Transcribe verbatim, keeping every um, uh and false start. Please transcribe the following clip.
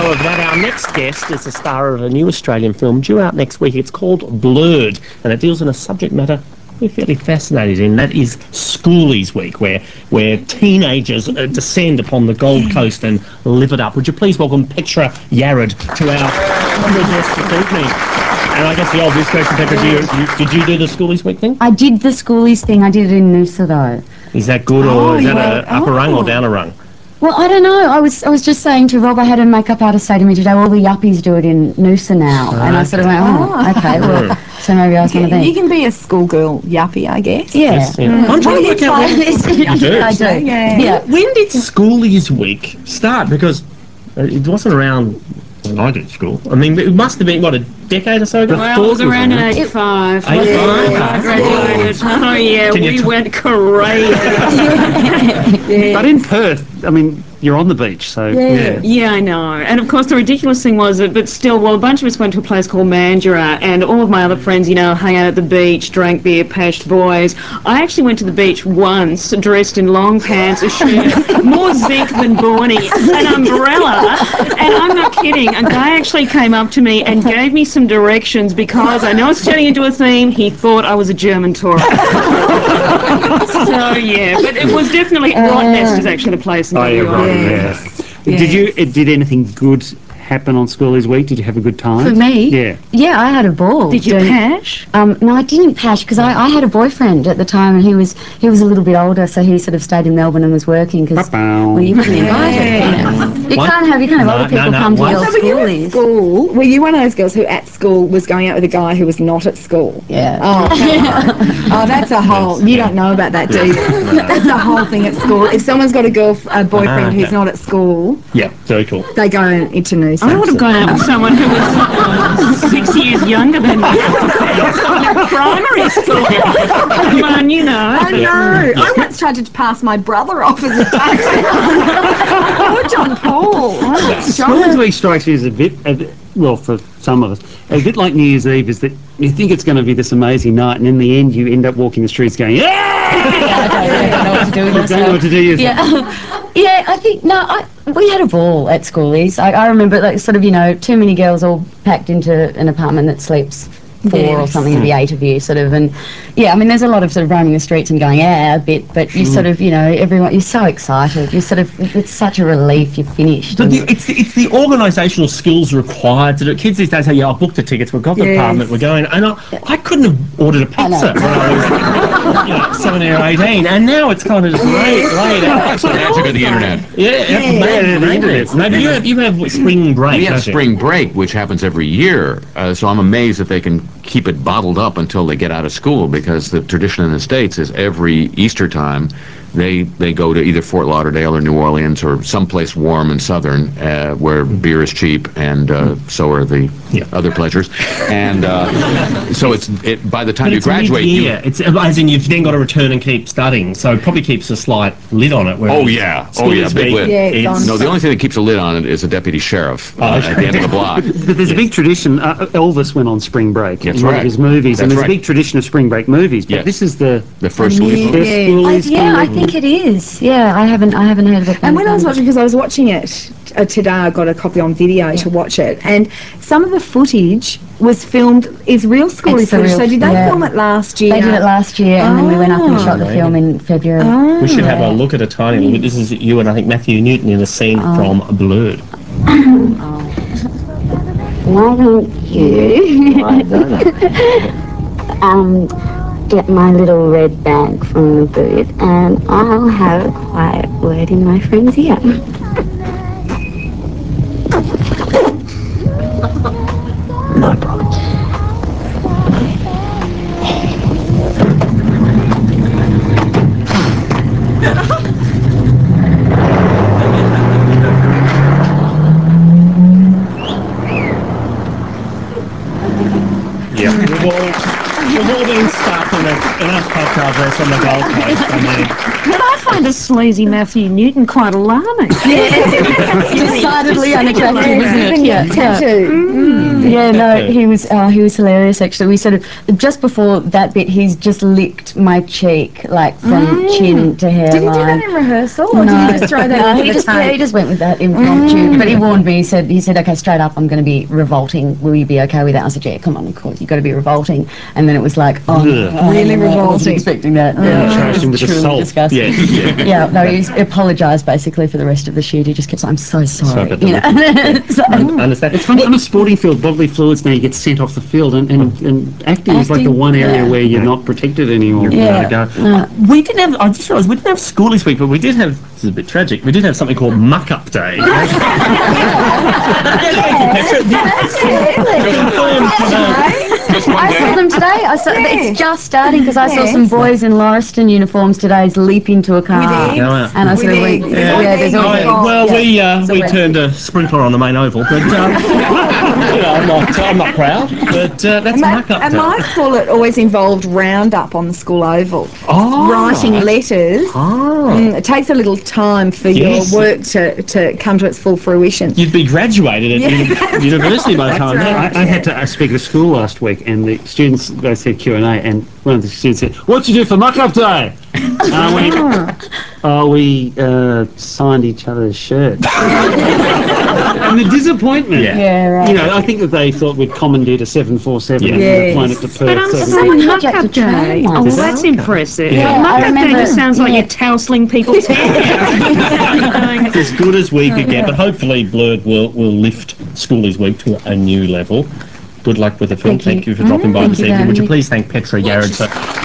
more of that. Our next guest is the star of a new Australian film due out next week. It's called Blurred, and it deals in a subject matter we're fairly fascinated in. That is Schoolies Week, where where teenagers uh, descend upon the Gold Coast and live it up. Would you please welcome Petra Yared to our humble guest this evening? And I guess the obvious question, Petra, do you, you, did you do the Schoolies Week thing? I did the Schoolies thing. I did it in Noosa though. Is that good, or Oh, is that yeah. a upper Oh. rung or down a rung? Well, I don't know. I was I was just saying to Rob, I had a makeup artist say to me today, all the yuppies do it in Noosa now. And I sort of went, oh, okay, well, so maybe I was one of them. You can be a schoolgirl yuppie, I guess. Yeah. Yes, yeah. I'm trying to work out when, you do. I do. Yeah. Yeah. When did Schoolies Week start? Because it wasn't around when I did school. I mean, it must have been, what, a decade or so ago? Well, it was around in eighty-five. eighty-five? I graduated. Oh, yeah, Can you we t- went crazy. But in Perth, I mean, you're on the beach, so... Yeah. Yeah, I know. And, of course, the ridiculous thing was that, but still, well, a bunch of us went to a place called Mandurah, and all of my other friends, you know, hung out at the beach, drank beer, pashed boys. I actually went to the beach once, dressed in long pants, a shirt, more zinc than Borny, an umbrella, and I'm not kidding, a guy actually came up to me and gave me some directions because I know it's turning into a theme, he thought I was a German tourist. So, yeah, but it was definitely, Rottnest is actually the place in Oh, yeah, W A. right. Yes. Did you, uh, did anything good happen on Schoolies Week? Did you have a good time? For me? Yeah. Yeah, I had a ball. Did you doing- pash? Um, no, I didn't pash because I, I had a boyfriend at the time, and he was he was a little bit older, so he sort of stayed in Melbourne and was working because Ba-bow. well, you couldn't invite it. You, know. You What? can't have you can't have No, older people no, no, come to what? your No, but you were at schoolies. school. Were you one of those girls who at school was going out with a guy who was not at school? Yeah. Oh, come on. Oh, that's a whole... You don't know about that, do you? That's a whole thing at school. If someone's got a girl, a boyfriend Ah, okay. who's not at school, Yeah, very cool. they go into Noosa. I would have gone out with someone who was six years younger than me. Someone in primary school. Come on, you know. I know. I once tried to pass my brother off as a taxi. Poor John Paul. Oh, Schoolies Week strikes me as a bit, a bit, well, for some of us, a bit like New Year's Eve, is that you think it's going to be this amazing night, and in the end you end up walking the streets going, yeah! I don't know what to do with You don't know what to do yourself. Yeah, yeah. I think no. I, we had a ball at schoolies. I, I remember, like, sort of, you know, too many girls all packed into an apartment that sleeps four or Yes. something, it'd be eight of you, sort of, and yeah, I mean, there's a lot of sort of roaming the streets and going, yeah, a bit, but you sort of, you know, everyone, you're so excited, you sort of, it's such a relief, you're finished. But and- the, it's the, it's the organisational skills required to do it. Kids these days say, yeah, I've booked the tickets, we've got the Yes. apartment, we're going. And I, I couldn't have ordered a pizza when I was, you know, seventeen or eighteen, and now it's kind of just laid, laid out. That's the magic of the internet. Yeah, yeah, maybe, yeah, the maybe. internet. Maybe you have, you have spring break, We have don't you? spring break, which happens every year, uh, so I'm amazed that they can keep it bottled up until they get out of school, because the tradition in the States is every Easter time they they go to either Fort Lauderdale or New Orleans or someplace warm and southern uh, where beer is cheap, and uh, so are the Yeah. other pleasures. And uh, so it's it, by the time But you it's graduate, you, mid-year. It's as in you've then got to return and keep studying, so it probably keeps a slight lid on it. Oh, yeah. Oh, yeah, Schoolies big Week, lid. Yeah, it's on. no, the only thing that keeps a lid on it is a deputy sheriff uh, Oh, at the end of the block. But there's a big tradition. Uh, Elvis went on spring break That's in one right. of his movies, and That's there's right. a big tradition of spring break movies. But Yes. this is the The first Yeah. week. the Yeah. I, Schoolies yeah, I kind of- think it is. Yeah, I haven't, I haven't heard of it. And when I was watching, because I was watching it uh, today, I got a copy on video to watch it, and some of the footage was filmed, is real school It's the footage. real- So did they yeah. film it last year? They did it last year, and then we went up and Oh. shot the film in February. Oh. We should have a look at a tiny little bit. This is you and I think Matthew Newton in a scene from Blurred. Why don't you um, get my little red bag from the booth, and I'll have a quiet word in my friend's ear. No problem. Yeah, we've all, we've all been stuck in a, in a cocktail dress on the Gold Coast. I mean, Can I find a sleazy Matthew Newton quite alarming. Decidedly unattractive, isn't it? Even Yeah, your yeah. tattoo. Yeah, no, he was uh, he was hilarious. Actually, we sort of just before that bit, he's just licked my cheek like from chin to hairline. Did he do that in rehearsal, or No, did he just throw that no, into he the just tape? yeah, he just went with that impromptu. But he warned me. He said he said, okay, straight up, I'm going to be revolting. Will you be okay with that? I said, yeah, come on, of course, you've got to be revolting. And then it was like, oh, no, Ugh. Really I wasn't revolting. expecting that. Charged Yeah, him it with was truly assault. disgusting. Yeah, yeah. Yeah, no, he apologised basically for the rest of the shoot. He just kept saying, I'm so sorry. about the you know? So- I understand. It's funny, on a sporting field, bodily fluids now you get sent off the field, and, and, and acting, is like the Acting, one area yeah. where you're not protected anymore. Yeah. Without a go. no. Uh, we didn't have, I just realised we didn't have school this week, but we did have, this is a bit tragic, we did have something called Muck Up Day. Just one I saw day. them today. I saw, Yeah. It's just starting because I saw Yes. some boys in Lauriston uniforms today leap into a car. With eggs. Yeah. And I With sort of eggs. went, There's yeah, always yeah, there's eggs always involved. Well, yeah. we uh, So we we're- turned a sprinkler on the main oval, but um, you know, I'm not I'm not proud. But uh, that's And my, Muck Up and Day. my school, it always involved Roundup on the school oval. Oh. Writing letters. Oh. Mm, it takes a little time for Yes. your work to, to come to its full fruition. You'd be graduated at uni- university by the time. right. I, I had to uh, speak at a school last week, and the students, they said Q and A, and one of the students said, "What'd you do for Muck Up Day?" And I went, "Oh, we uh, signed each other's shirts." And the disappointment. Yeah. Yeah, right. You know, I think that they thought we'd commandeered a seven forty-seven Yeah. and Yes. flown it to Perth. But I'm so saying we- Muck Jack Up the Day. Train Oh, once. that's impressive. Yeah. Muck I Up Day remember- just sounds like yeah. you're tousling people's hair. As good as we could get, but hopefully Blurred will, will lift Schoolies Week to a new level. Good luck with the film. Thank you. Thank you for dropping by Thank this you for evening. having Would you me. please thank Petra Yarad for